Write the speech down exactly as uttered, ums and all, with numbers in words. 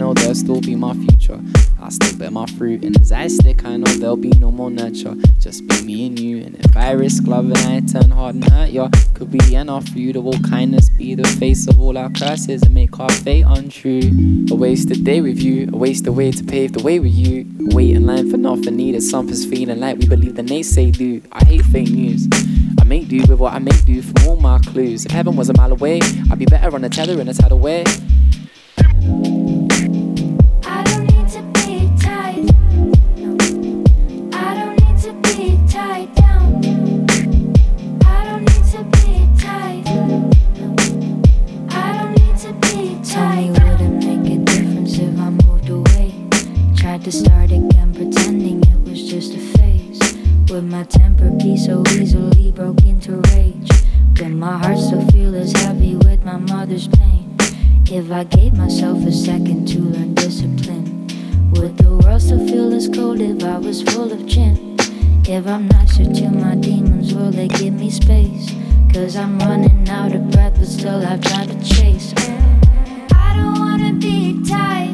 know they'll still be my future. I'll still bear my fruit, and as I stick, I know there'll be no more nurture. Just be me and you, and if I risk love and I turn hard and hurt ya, could be the end of you. To all kindness be the face of all our curses and make our fate untrue. A wasted day with you, a wasted way to pave the way with you. Wait in line for nothing, needed something's feeling like we believe the naysay do. I hate fake news. I make do with what I make do from all my clues. If heaven was a mile away, I'd be better on a tether in a tidal way. I don't need to be tied. No. I don't need to be tied down. I don't need to be tied. No. I don't need to be tied. Tell me, would it make a difference if I moved away? Tried to start again, pretending it was just a phase. Would my temper be so easily broke into rage? Would my heart still feel as heavy with my mother's pain? If I gave myself a second to learn discipline, would the world still feel as cold if I was full of gin? If I'm nicer to my demons, will they give me space? Cause I'm running out of breath but still have time to chase. I don't wanna be tired.